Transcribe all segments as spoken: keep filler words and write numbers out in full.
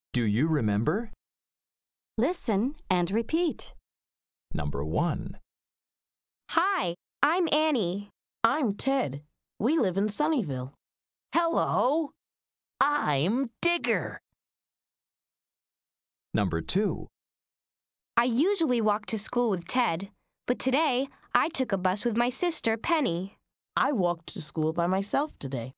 Do you remember? Listen and repeat. Number one. Hi, I'm Annie. I'm Ted. We live in Sunnyvale. Hello, I'm Digger. Number two. I usually walk to school with Ted, but today I took a bus with my sister, Penny. I walked to school by myself today.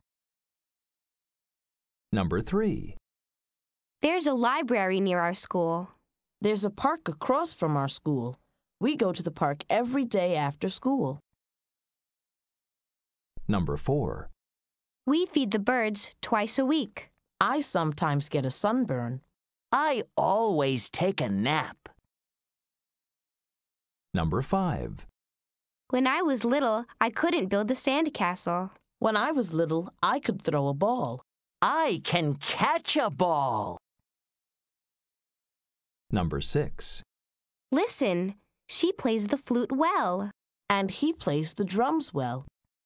Number three. There's a library near our school. There's a park across from our school. We go to the park every day after school. Number four. We feed the birds twice a week. I sometimes get a sunburn. I always take a nap. Number five. When I was little, I couldn't build a sandcastle. When I was little, I could throw a ball. I can catch a ball. Number six. Listen, she plays the flute well. And he plays the drums well.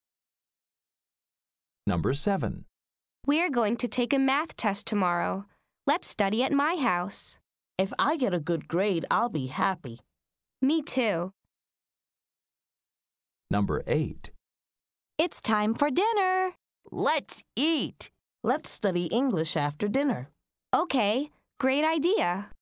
Number seven. We're going to take a math test tomorrow. Let's study at my house. If I get a good grade, I'll be happy. Me too. Number eight. It's time for dinner. Let's eat. Let's study English after dinner. Okay, great idea.